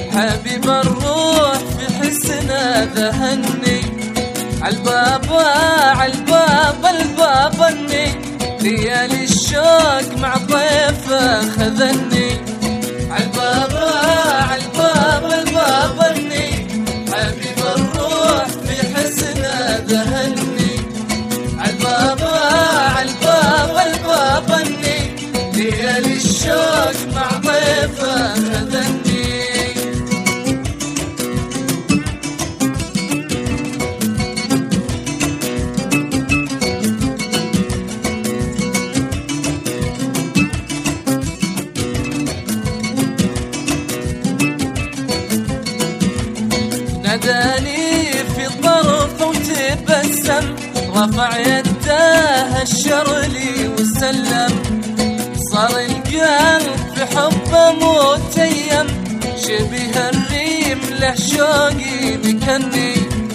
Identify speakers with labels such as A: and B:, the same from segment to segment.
A: حبيب الروح في حسنا ذهني، عالبابا عالباب الباب اني ليالي الشوق مع ضيفه خذني، عالبابا عالباب الباب اني حبيب الروح في حسنا ذهني، عالبابا عالباب الباب اني ليالي الشوق مع ضيفه خذني. ناداني في طرف وتبسم، رفع يده الشرلي وسلم، صار القلب في حبه متيم، شبيه الريم له شوقي مكني.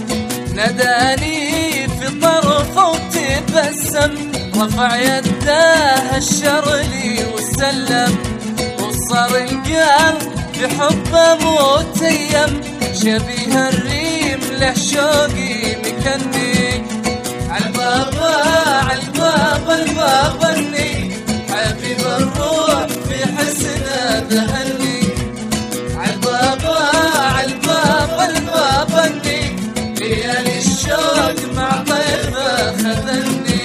A: ناداني في طرف وتبسم، رفع يده الشرلي وسلم، وصار القلب في حبه متيم، شبيه الريم له شوقي مكني. عالبابا عالباب الباب اني حبيب الروح في حسنا ذهني، عالبابا عالباب الباب اني ليالي الشوق مع ضيفه خذني.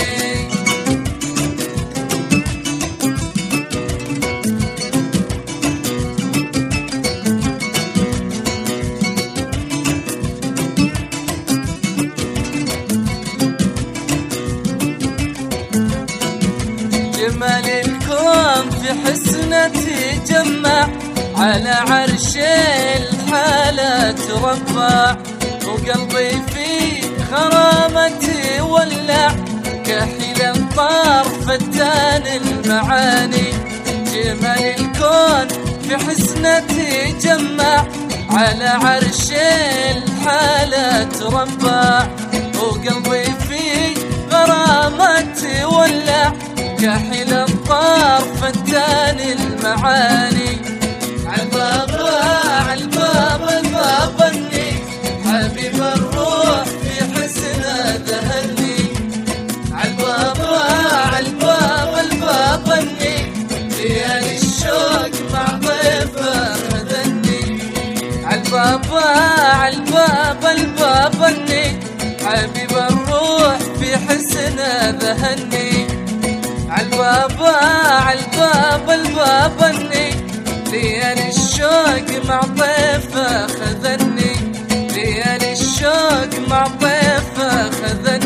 A: جمال الكون في حسنة تجمع، على عرش الحالة ترفع، وقلبي في غرامتي ولع، كحيل طار فتان المعاني. جمال الكون في حسنة تجمع، على عرش الحالة ترفع، وقلبي في غرامتي ولع، كحيل الطار فتان المعاني. عالبابا عالباب الباب اني حبيب الروح في حسنا ذهني، عالبابا عالباب الباب اني ليالي الشوق مع ضيفه خذني، عالبابا عالباب الباب اني حبيب الروح في حسنا ذهني، عالبابا عالباب الباب اني ليالي الشوق مع ضيفه خذني، ليالي الشوق مع ضيفه خذني.